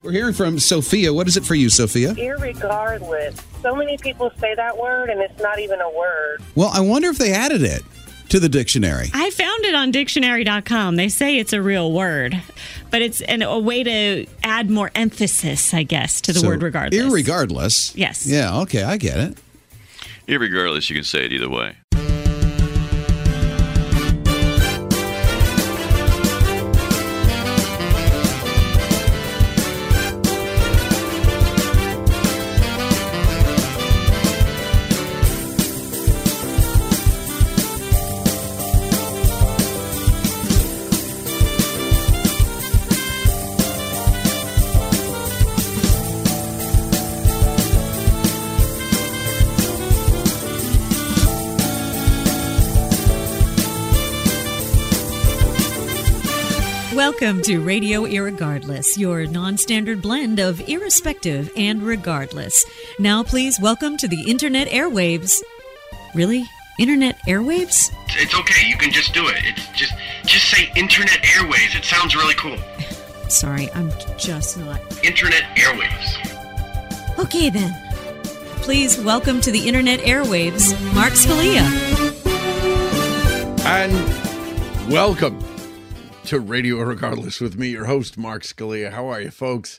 We're hearing from Sophia. What is it for you, Sophia? Irregardless. So many people say that word, and it's not even a word. Well, I wonder if they added it to the dictionary. I found it on dictionary.com. They say it's a real word, but it's a way to add more emphasis, I guess, to the word regardless. Irregardless? Yes. Yeah, okay, I get it. Irregardless, you can say it either way. Welcome to Radio Irregardless, your non-standard blend of irrespective and regardless. Now, please welcome to the Internet airwaves. Really? Internet airwaves? It's okay. You can just do it. It's just say Internet airwaves. It sounds really cool. Sorry, I'm just not. Internet airwaves. Okay, then. Please welcome to the Internet airwaves, Mark Scalia. And welcome to Radio Irregardless with me, your host, Mark Scalia. How are you, folks?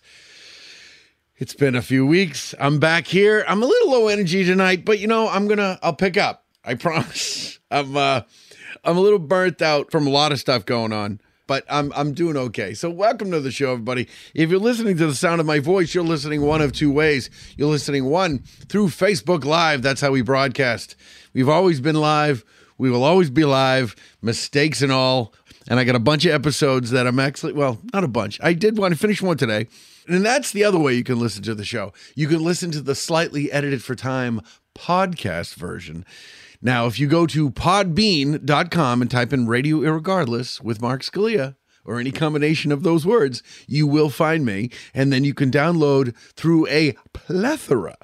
It's been a few weeks. I'm back here. I'm a little low energy tonight, but I'll pick up. I promise. I'm a little burnt out from a lot of stuff going on, but I'm doing okay. So welcome to the show, everybody. If you're listening to the sound of my voice, you're listening one of two ways. You're listening, one, through Facebook Live. That's how we broadcast. We've always been live. We will always be live, mistakes and all. And I got a bunch of episodes that I'm actually, well, not a bunch. I did want to finish one today. And that's the other way you can listen to the show. You can listen to the slightly edited for time podcast version. Now, if you go to podbean.com and type in Radio Irregardless with Mark Scalia, or any combination of those words, you will find me. And then you can download through a plethora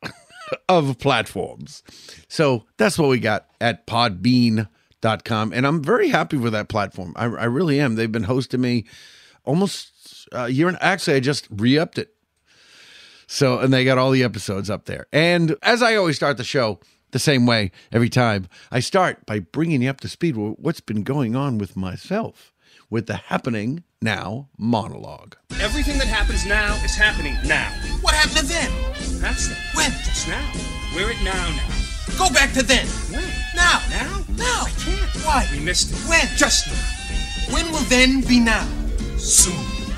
of platforms. So that's what we got at podbean.com. And I'm very happy with that platform. I really am. They've been hosting me almost a year. And actually, I just re-upped it. So, and they got all the episodes up there. And as I always start the show the same way every time, I start by bringing you up to speed with what's been going on with myself with the Happening Now monologue. Everything that happens now is happening now. What happened to then? That's it. When? Just now. We're at now. Go back to then. When? Now. Now? Now. I can't. Why? We missed it. When? Just now. When will then be now? Soon.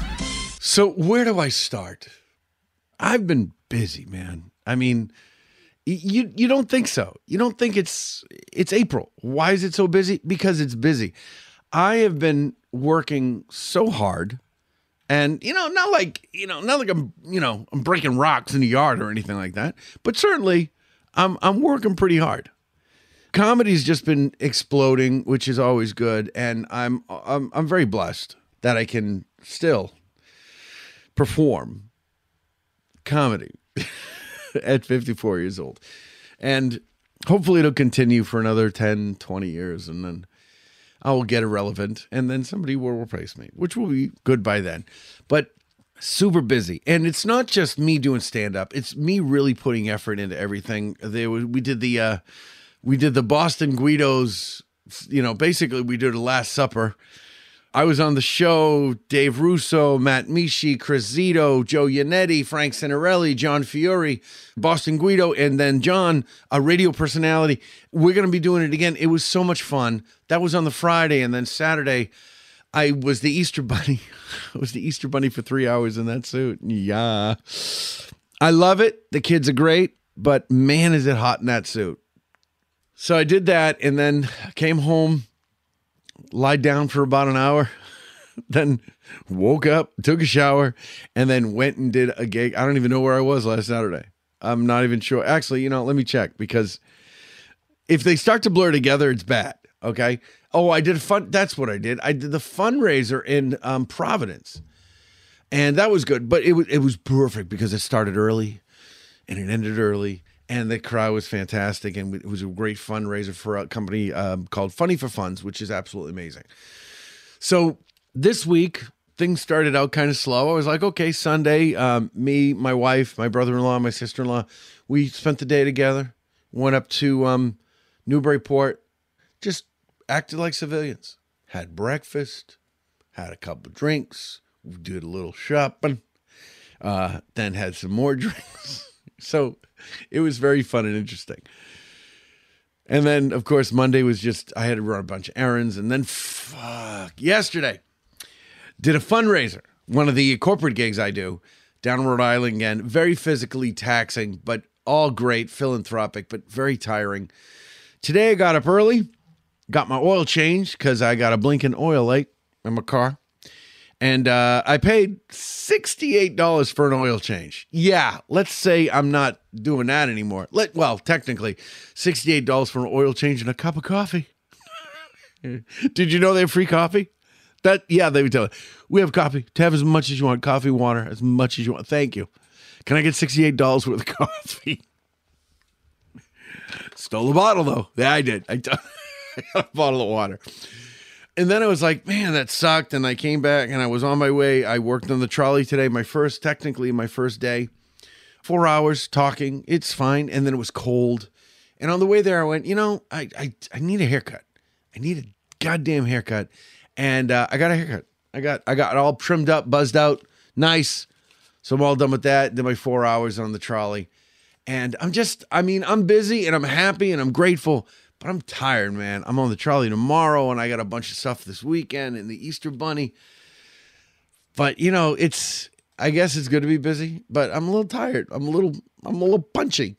So where do I start? I've been busy, man. I mean, you don't think so. You don't think it's April. Why is it so busy? Because it's busy. I have been working so hard. And, not like I'm breaking rocks in the yard or anything like that. But certainly I'm working pretty hard. Comedy's just been exploding, which is always good. And I'm very blessed that I can still perform comedy at 54 years old. And hopefully it'll continue for another 10, 20 years. And then I will get irrelevant, and then somebody will replace me, which will be good by then. But super busy. And it's not just me doing stand-up. It's me really putting effort into everything. We did the Boston Guidos, basically we did a Last Supper. I was on the show, Dave Russo, Matt Mishi, Chris Zito, Joe Yannetti, Frank Cinerelli, John Fiore, Boston Guido, and then John, a radio personality. We're going to be doing it again. It was so much fun. That was on the Friday, and then Saturday, I was the Easter Bunny. I was the Easter Bunny for 3 hours in that suit. Yeah. I love it. The kids are great, but man, is it hot in that suit. So I did that, and then came home, lied down for about an hour, then woke up, took a shower, and then went and did a gig. I don't even know where I was last Saturday. I'm not even sure. Actually, let me check, because if they start to blur together, it's bad. Okay. Oh, I did that's what I did. I did the fundraiser in Providence, and that was good, but it was perfect because it started early and it ended early. And the crowd was fantastic, and it was a great fundraiser for a company called Funny for Funds, which is absolutely amazing. So this week, things started out kind of slow. I was like, okay, Sunday, me, my wife, my brother-in-law, my sister-in-law, we spent the day together, went up to Newburyport, just acted like civilians, had breakfast, had a couple drinks, did a little shopping, then had some more drinks. So it was very fun and interesting. And then, of course, Monday was just, I had to run a bunch of errands. And then, yesterday, did a fundraiser, one of the corporate gigs I do down in Rhode Island again. Very physically taxing, but all great, philanthropic, but very tiring. Today I got up early, got my oil changed because I got a blinking oil light in my car. And I paid $68 for an oil change. Yeah, let's say I'm not doing that anymore. Well, technically, $68 for an oil change and a cup of coffee. Did you know they have free coffee? Yeah, they would tell you. We have coffee. To have as much as you want. Coffee, water, as much as you want. Thank you. Can I get $68 worth of coffee? Stole a bottle, though. Yeah, I did. I got a bottle of water. And then I was like, man, that sucked. And I came back and I was on my way. I worked on the trolley today, my first day. 4 hours talking. It's fine. And then it was cold. And on the way there, I went, I need a haircut. I need a goddamn haircut. And I got a haircut. I got it all trimmed up, buzzed out, nice. So I'm all done with that. Did my 4 hours on the trolley. And I'm busy and I'm happy and I'm grateful. But I'm tired, man. I'm on the trolley tomorrow, and I got a bunch of stuff this weekend and the Easter Bunny. But I guess it's good to be busy. But I'm a little tired. I'm a little punchy.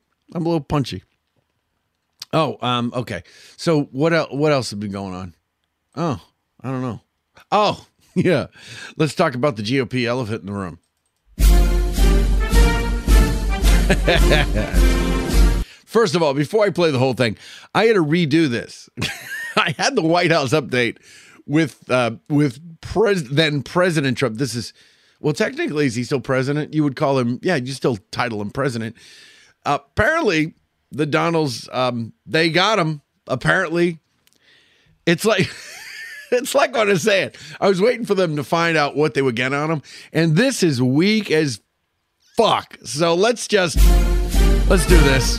Oh, okay. So what else has been going on? Oh, I don't know. Oh, yeah. Let's talk about the GOP elephant in the room. First of all, before I play the whole thing, I had to redo this. I had the White House update with then President Trump. This is, well, technically, is he still president? You would call him, yeah, you still title him president. Apparently, the Donalds, they got him. Apparently, it's like what I said. I was waiting for them to find out what they would get on him, and this is weak as fuck. So let's do this.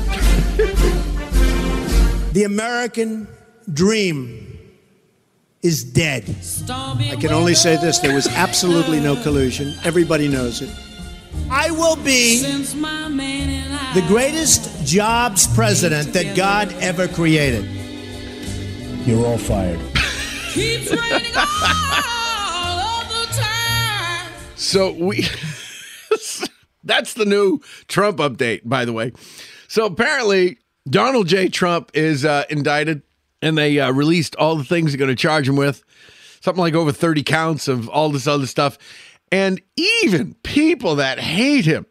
The American dream is dead. I can only say this. There was absolutely no collusion. Everybody knows it. I will be the greatest jobs president that God ever created. You're all fired. Keeps raining all of the time. So that's the new Trump update, by the way. So apparently Donald J. Trump is indicted, and they released all the things they're going to charge him with, something like over 30 counts of all this other stuff. And even people that hate him,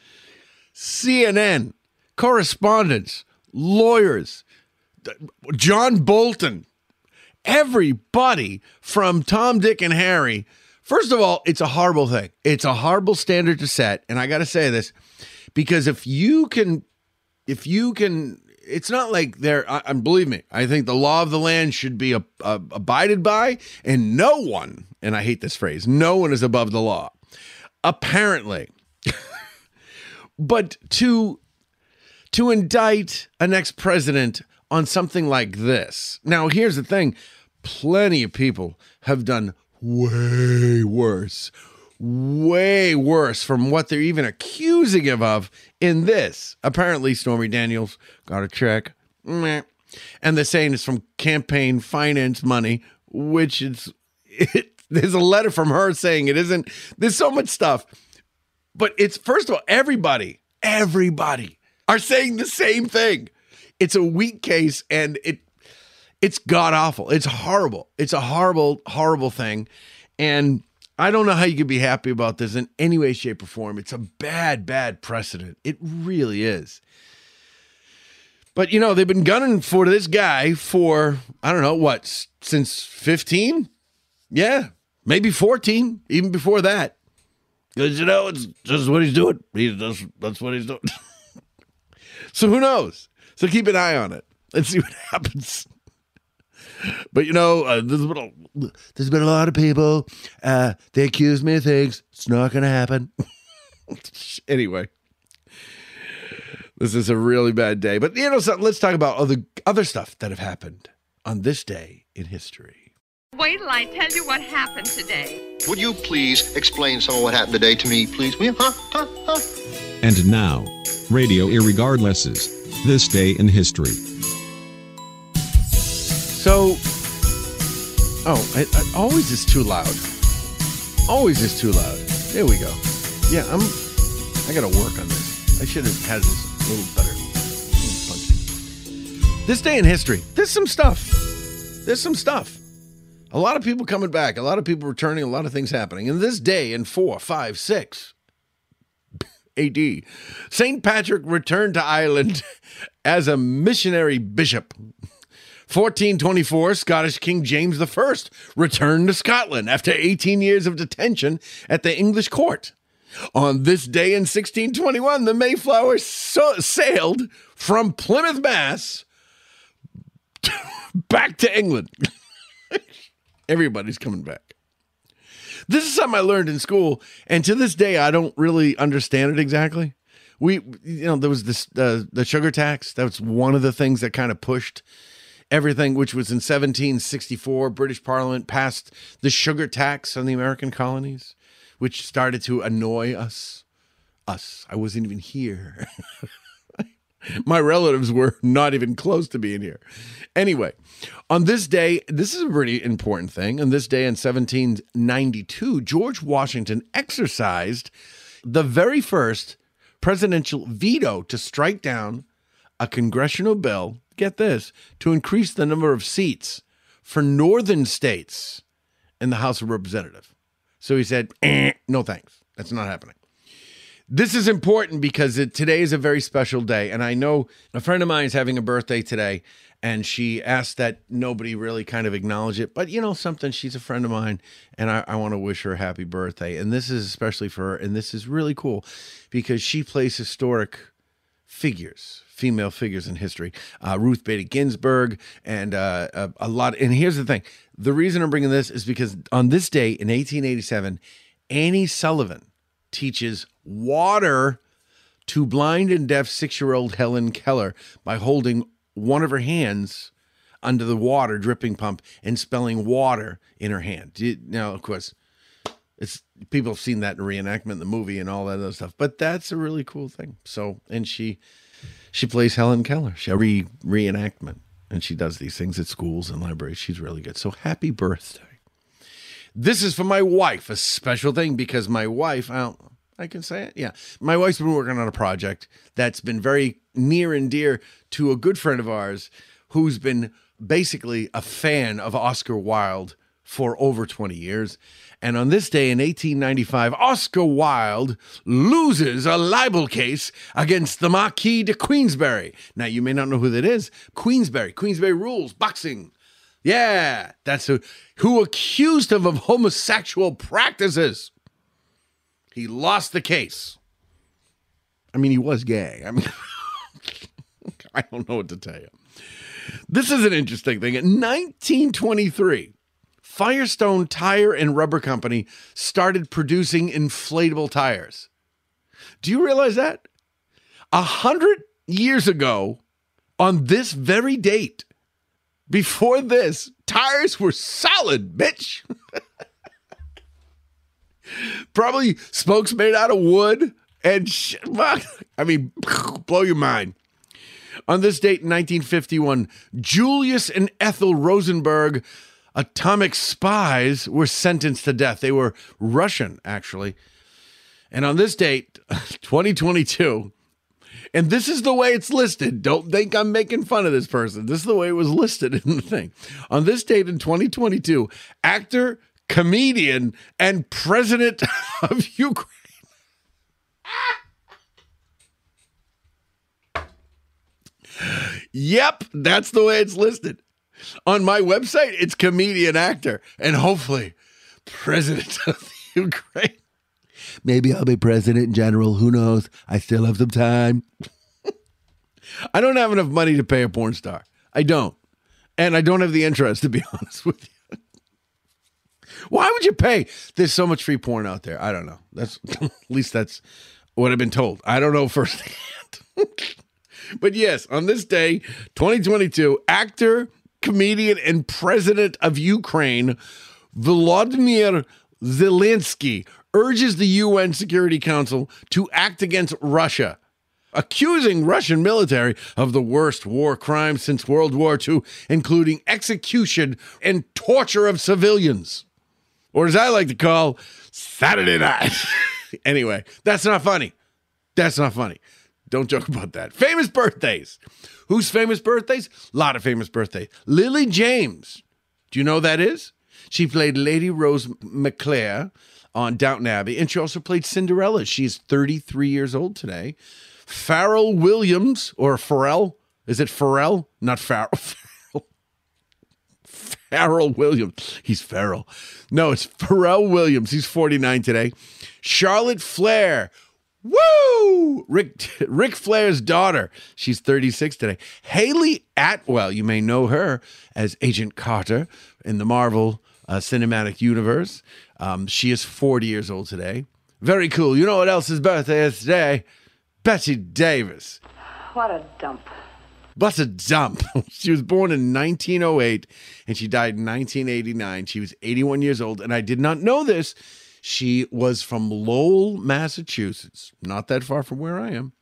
CNN, correspondents, lawyers, John Bolton, everybody from Tom, Dick, and Harry. First of all, it's a horrible thing. It's a horrible standard to set. And I got to say this, because if you can, it's not like believe me, I think the law of the land should be abided by, and no one, and I hate this phrase, no one is above the law. Apparently. But to indict an ex-president on something like this. Now, here's the thing. Plenty of people have done way worse from what they're even accusing him of in this. Apparently, Stormy Daniels got a check. Meh. And they're saying it's from campaign finance money, which there's a letter from her saying it isn't. There's so much stuff. But it's, first of all, everybody are saying the same thing. It's a weak case, and it's god-awful. It's horrible. It's a horrible, horrible thing. And I don't know how you could be happy about this in any way, shape, or form. It's a bad, bad precedent. It really is. But, they've been gunning for this guy for, I don't know, what, since 15? Yeah, maybe 14, even before that. Because, it's just what he's doing. That's what he's doing. So who knows? So keep an eye on it. Let's see what happens. But, there's been a lot of people. They accuse me of things. It's not going to happen. Anyway, this is a really bad day. But, let's talk about other stuff that have happened on this day in history. Wait till I tell you what happened today. Would you please explain some of what happened today to me, please? Will you? And now, Radio Irregardless's This Day in History. So, it always is too loud. Always is too loud. There we go. Yeah, I got to work on this. I should have had this a little better. Punchy. This day in history. There's some stuff. A lot of people coming back. A lot of people returning. A lot of things happening. And this day in 456 AD, St. Patrick returned to Ireland as a missionary bishop. 1424, Scottish King James I returned to Scotland after 18 years of detention at the English court. On this day in 1621, the Mayflower sailed from Plymouth, Mass. back to England. Everybody's coming back. This is something I learned in school, and to this day, I don't really understand it exactly. There was this the sugar tax. That was one of the things that kind of pushed everything, which was in 1764, British Parliament passed the sugar tax on the American colonies, which started to annoy us. I wasn't even here. My relatives were not even close to being here. Anyway, on this day, this is a pretty important thing. On this day in 1792, George Washington exercised the very first presidential veto to strike down a congressional bill, get this, to increase the number of seats for northern states in the House of Representatives. So he said, no thanks. That's not happening. This is important because today is a very special day. And I know a friend of mine is having a birthday today, and she asked that nobody really kind of acknowledge it. But something, she's a friend of mine, and I want to wish her a happy birthday. And this is especially for her, and this is really cool because she plays historic figures, female figures in history. Ruth Bader Ginsburg and a lot. And here's the thing. The reason I'm bringing this is because on this day in 1887, Annie Sullivan teaches water to blind and deaf 6-year-old Helen Keller by holding one of her hands under the water dripping pump and spelling water in her hand. Now, of course, people have seen that in reenactment in the movie and all that other stuff, but that's a really cool thing. So, and she plays Helen Keller. She reenactment, and she does these things at schools and libraries. She's really good. So happy birthday. This is for my wife, a special thing because my wife, I can say it. Yeah. My wife's been working on a project that's been very near and dear to a good friend of ours who's been basically a fan of Oscar Wilde for over 20 years. And on this day in 1895, Oscar Wilde loses a libel case against the Marquis de Queensberry. Now, you may not know who that is. Queensberry rules, boxing. Yeah, that's who accused him of homosexual practices. He lost the case. I mean, he was gay. I mean, I don't know what to tell you. This is an interesting thing. In 1923, Firestone Tire and Rubber Company started producing inflatable tires. Do you realize that? 100 years ago, on this very date, before this, tires were solid, bitch. Probably spokes made out of wood and blow your mind. On this date in 1951, Julius and Ethel Rosenberg, atomic spies, were sentenced to death. They were Russian, actually. And on this date, 2022, and this is the way it's listed. Don't think I'm making fun of this person. This is the way it was listed in the thing. On this date in 2022, actor, comedian, and president of Ukraine. Yep, that's the way it's listed. On my website, it's comedian, actor, and hopefully president of Ukraine. Maybe I'll be president in general. Who knows? I still have some time. I don't have enough money to pay a porn star. I don't. And I don't have the interest, to be honest with you. Why would you pay? There's so much free porn out there. I don't know. That's at least that's what I've been told. I don't know firsthand. But yes, on this day, 2022, actor, comedian, and president of Ukraine, Volodymyr Zelensky, urges the UN Security Council to act against Russia, accusing Russian military of the worst war crimes since World War II, including execution and torture of civilians. Or as I like to call, Saturday night. Anyway, that's not funny. That's not funny. Don't joke about that. Famous birthdays. Whose famous birthdays? A lot of famous birthdays. Lily James. Do you know who that is? She played Lady Rose McClare on Downton Abbey, and she also played Cinderella. She's 33 years old today. Pharrell Williams, or Pharrell. Is it Pharrell? Not Pharrell. Pharrell Williams. He's Pharrell. No, it's Pharrell Williams. He's 49 today. Charlotte Flair. Woo! Ric Flair's daughter. She's 36 today. Haley Atwell. You may know her as Agent Carter in the Marvel Cinematic Universe. She is 40 years old today. Very cool. You know what else's birthday is today? Bette Davis. What a dump. What a dump. She was born in 1908 and she died in 1989. She was 81 years old, and I did not know this. She was from Lowell, Massachusetts, not that far from where I am.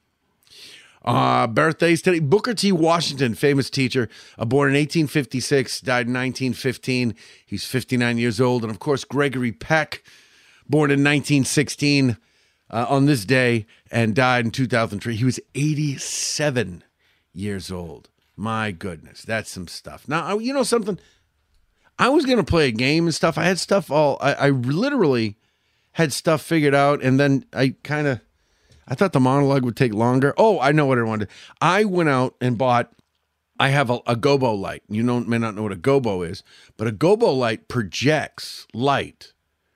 Birthdays today. Booker T. Washington, famous teacher, born in 1856, died in 1915. He's 59 years old. And, of course, Gregory Peck, born in 1916 on this day and died in 2003. He was 87 years old. My goodness, that's some stuff. Now, you know something? I was going to play a game and stuff. I had stuff I literally had stuff figured out, and then I thought the monologue would take longer. Oh, I know what I wanted. I went out and bought, I have a gobo light. You may not know what a gobo is, but a gobo light projects light,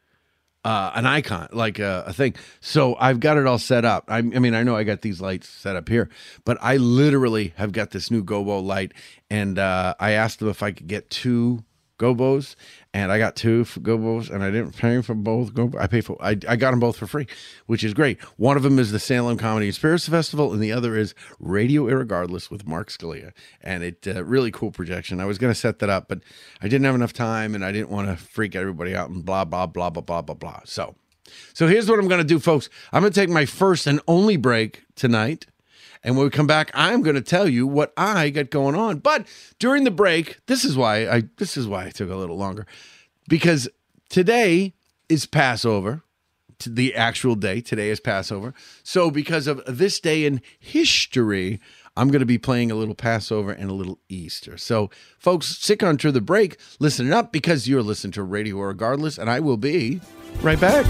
an icon, like a thing. So I've got it all set up. I mean, I know I got these lights set up here, but I literally have got this new gobo light, and I asked them if I could get 2 gobos, and I got 2 gobos, and I didn't pay for both gobos. I got them both for free, which is great. One of them is the Salem Comedy and Spirits Festival, and the other is Radio Irregardless with Mark Scalia, and it really cool projection. I was going to set that up, but I didn't have enough time, and I didn't want to freak everybody out and blah, blah, blah, blah, blah, blah, blah. So here's what I'm going to do, folks. I'm going to take my first and only break tonight. And when we come back, I'm going to tell you what I got going on. But during the break, this is why I took a little longer, because today is Passover, the actual day. Today is Passover. So because of this day in history, I'm going to be playing a little Passover and a little Easter. So folks, stick on through the break, listen up, because you're listening to Radio Irregardless, and I will be right back.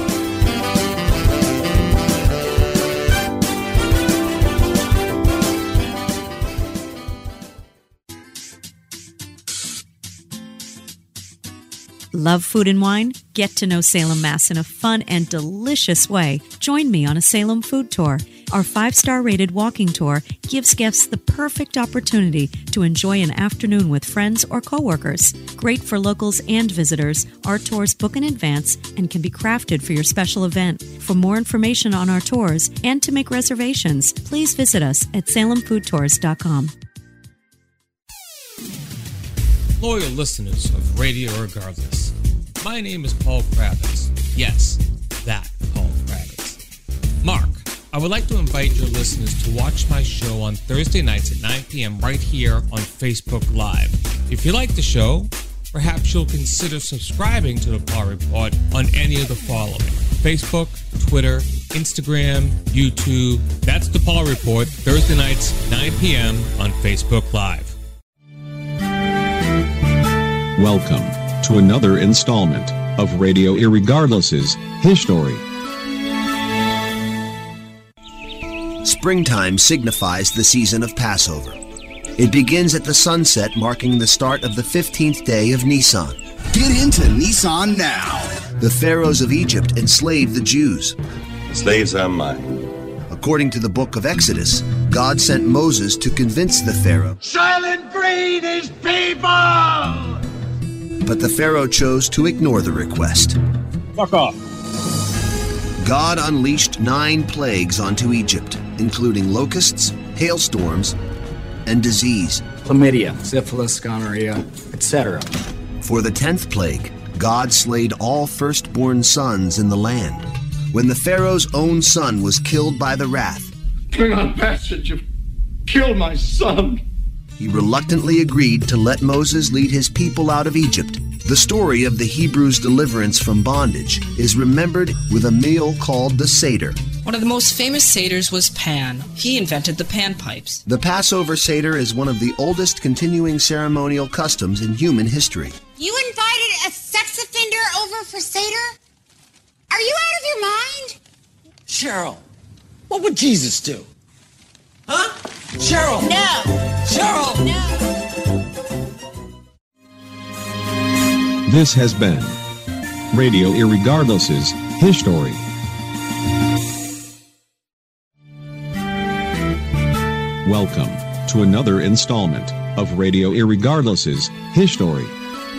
Love food and wine? Get to know Salem, Mass in a fun and delicious way. Join me on a Salem food tour. Our 5-star rated walking tour gives guests the perfect opportunity to enjoy an afternoon with friends or coworkers. Great for locals and visitors, our tours book in advance and can be crafted for your special event. For more information on our tours and to make reservations, please visit us at salemfoodtours.com. Loyal listeners of Radio Irregardless, my name is Paul Kravitz. Yes, that Paul Kravitz. Mark, I would like to invite your listeners to watch my show on Thursday nights at 9 p.m. right here on Facebook Live. If you like the show, perhaps you'll consider subscribing to the Paul Report on any of the following: Facebook, Twitter, Instagram, YouTube. That's the Paul Report, Thursday nights, 9 p.m. on Facebook Live. Welcome to another installment of Radio Irregardless's History. Springtime signifies the season of Passover. It begins at the sunset, marking the start of the 15th day of Nisan. Get into Nisan now. The pharaohs of Egypt enslaved the Jews. Slaves are mine. According to the book of Exodus, God sent Moses to convince the Pharaoh, Silent breed is people! but the Pharaoh chose to ignore the request. Fuck off. God unleashed 9 plagues onto Egypt, including locusts, hailstorms, and disease. Chlamydia, syphilis, gonorrhea, etc. For the 10th plague, God slayed all firstborn sons in the land. When the Pharaoh's own son was killed by the wrath, Klingon bastard, you've killed my son. he reluctantly agreed to let Moses lead his people out of Egypt. The story of the Hebrews' deliverance from bondage is remembered with a meal called the Seder. One of the most famous satyrs was Pan. He invented the panpipes. The Passover Seder is one of the oldest continuing ceremonial customs in human history. You invited a sex offender over for Seder? Are you out of your mind? Cheryl, what would Jesus do? Huh? Cheryl! No! Cheryl! No! This has been Radio Irregardless's History. Welcome to another installment of Radio Irregardless's History.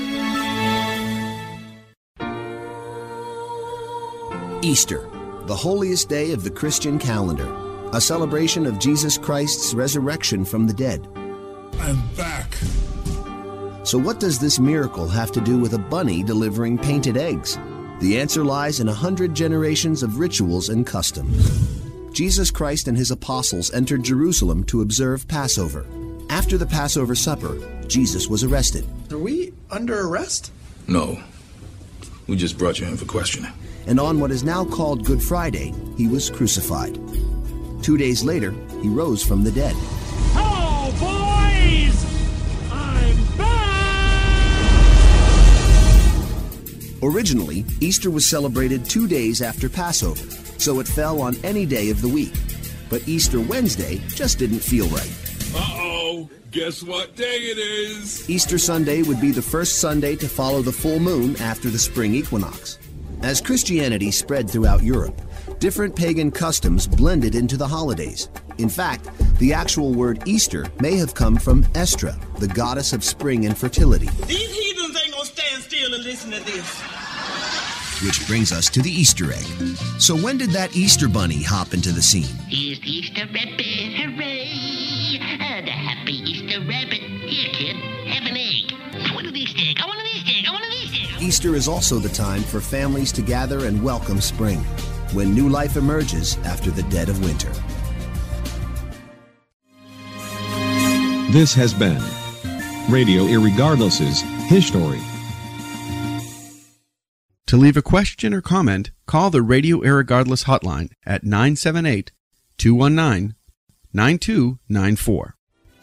Easter, the holiest day of the Christian calendar, a celebration of Jesus Christ's resurrection from the dead. I'm back. So what does this miracle have to do with a bunny delivering painted eggs? The answer lies in 100 generations of rituals and customs. Jesus Christ and his apostles entered Jerusalem to observe Passover. After the Passover supper, Jesus was arrested. Are we under arrest? No. We just brought you in for questioning. And on what is now called Good Friday, he was crucified. 2 days later, he rose from the dead. Hello, boys! I'm back! Originally, Easter was celebrated 2 days after Passover, so it fell on any day of the week. But Easter Wednesday just didn't feel right. Uh-oh, guess what day it is? Easter Sunday would be the first Sunday to follow the full moon after the spring equinox. As Christianity spread throughout Europe, different pagan customs blended into the holidays. In fact, the actual word Easter may have come from Estra, the goddess of spring and fertility. These heathens ain't gonna stand still and listen to this. Which brings us to the Easter egg. So when did that Easter bunny hop into the scene? Here's the Easter rabbit, hooray! The happy Easter rabbit. Here, kid, have an egg. I want an Easter egg, I want an Easter egg, I want an Easter egg. Easter is also the time for families to gather and welcome spring, when new life emerges after the dead of winter. This has been Radio Irregardless's History. To leave a question or comment, call the Radio Irregardless hotline at 978-219-9294.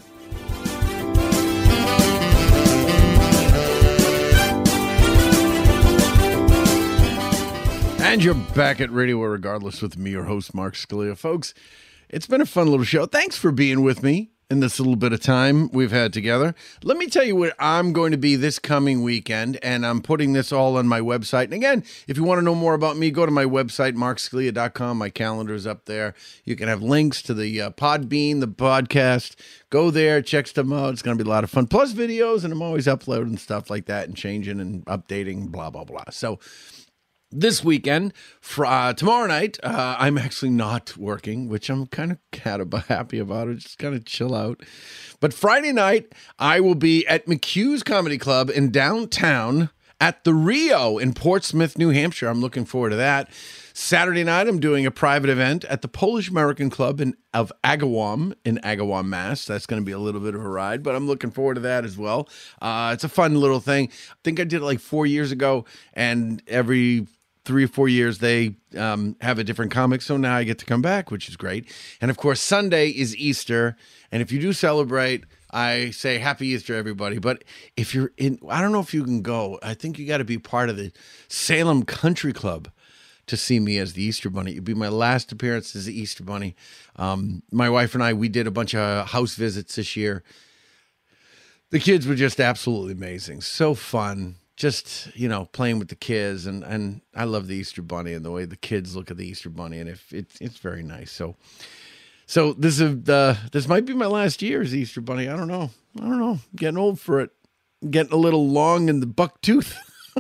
And you're back at Radio Irregardless with me, your host, Mark Scalia. Folks, it's been a fun little show. Thanks for being with me in this little bit of time we've had together. Let me tell you what I'm going to be this coming weekend, and I'm putting this all on my website. And again, if you want to know more about me, go to my website, markscalia.com. My calendar's up there. You can have links to the Podbean, the podcast. Go there, check stuff out. It's going to be a lot of fun. Plus videos, and I'm always uploading stuff like that and changing and updating, blah, blah, blah. So this weekend, tomorrow night, I'm actually not working, which I'm kind of happy about it. Just kind of chill out. But Friday night, I will be at McHugh's Comedy Club in downtown at the Rio in Portsmouth, New Hampshire. I'm looking forward to that. Saturday night, I'm doing a private event at the Polish American Club of Agawam in Agawam, Mass. That's going to be a little bit of a ride, but I'm looking forward to that as well. It's a fun little thing. I think I did it like 4 years ago, and every 3 or 4 years, they have a different comic. So now I get to come back, which is great. And of course, Sunday is Easter. And if you do celebrate, I say happy Easter, everybody. But if you're in, I don't know if you can go. I think you got to be part of the Salem Country Club to see me as the Easter Bunny. It'd be my last appearance as the Easter Bunny. My wife and I, we did a bunch of house visits this year. The kids were just absolutely amazing. So fun. Just, playing with the kids, and I love the Easter Bunny and the way the kids look at the Easter Bunny, and it's very nice. So So this might be my last year as Easter Bunny. I don't know. I'm getting old for it. I'm getting a little long in the buck tooth.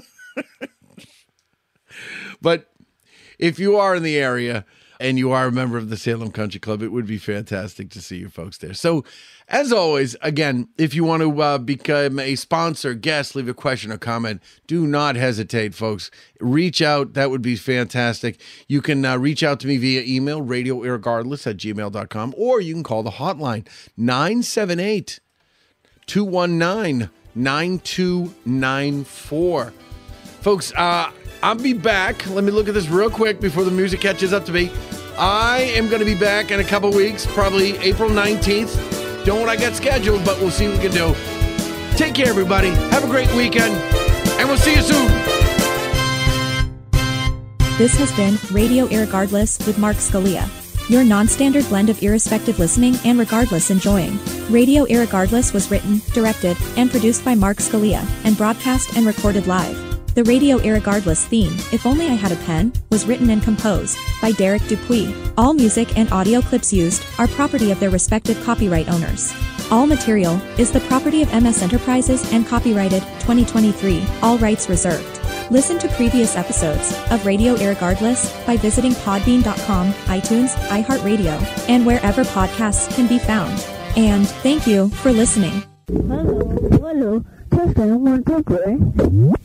But if you are in the area and you are a member of the Salem Country Club, it would be fantastic to see you folks there. So, as always, again, if you want to become a sponsor, guest, leave a question or comment, do not hesitate, folks. Reach out. That would be fantastic. You can reach out to me via email, radioirregardless@gmail.com, or you can call the hotline, 978-219-9294. Folks, I'll be back. Let me look at this real quick before the music catches up to me. I am going to be back in a couple weeks, probably April 19th. Don't know what I got scheduled, but we'll see what we can do. Take care, everybody. Have a great weekend, and we'll see you soon. This has been Radio Irregardless with Mark Scalia. Your non-standard blend of irrespective listening and regardless enjoying. Radio Irregardless was written, directed, and produced by Mark Scalia, and broadcast and recorded live. The Radio Irregardless theme, If Only I Had a Pen, was written and composed by Derek Dupuis. All music and audio clips used are property of their respective copyright owners. All material is the property of MS Enterprises and copyrighted 2023, all rights reserved. Listen to previous episodes of Radio Irregardless by visiting podbean.com, iTunes, iHeartRadio, and wherever podcasts can be found. And thank you for listening. Hello, test 1, 2, 3.